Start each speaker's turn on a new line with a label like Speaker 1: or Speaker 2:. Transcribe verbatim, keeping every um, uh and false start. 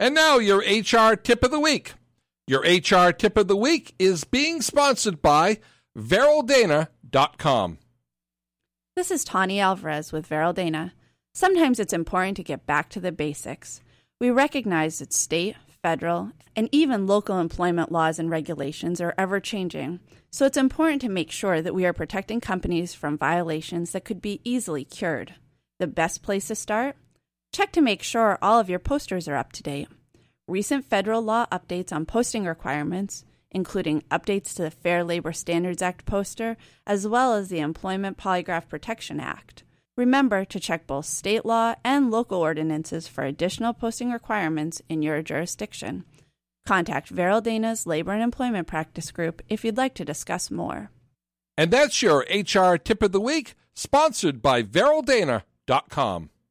Speaker 1: And now your H R Tip of the Week. Your H R Tip of the Week is being sponsored by Veryl Dana dot com.
Speaker 2: This is Tawny Alvarez with Veryl Dana. Sometimes it's important to get back to the basics. We recognize that state, federal, and even local employment laws and regulations are ever-changing, so it's important to make sure that we are protecting companies from violations that could be easily cured. The best place to start? Check to make sure all of your posters are up to date. Recent federal law updates on posting requirements, including updates to the Fair Labor Standards Act poster, as well as the Employment Polygraph Protection Act. Remember to check both state law and local ordinances for additional posting requirements in your jurisdiction. Contact Veryl Dana's Labor and Employment Practice Group if you'd like to discuss more.
Speaker 1: And that's your H R Tip of the Week, sponsored by Veryl Dana dot com.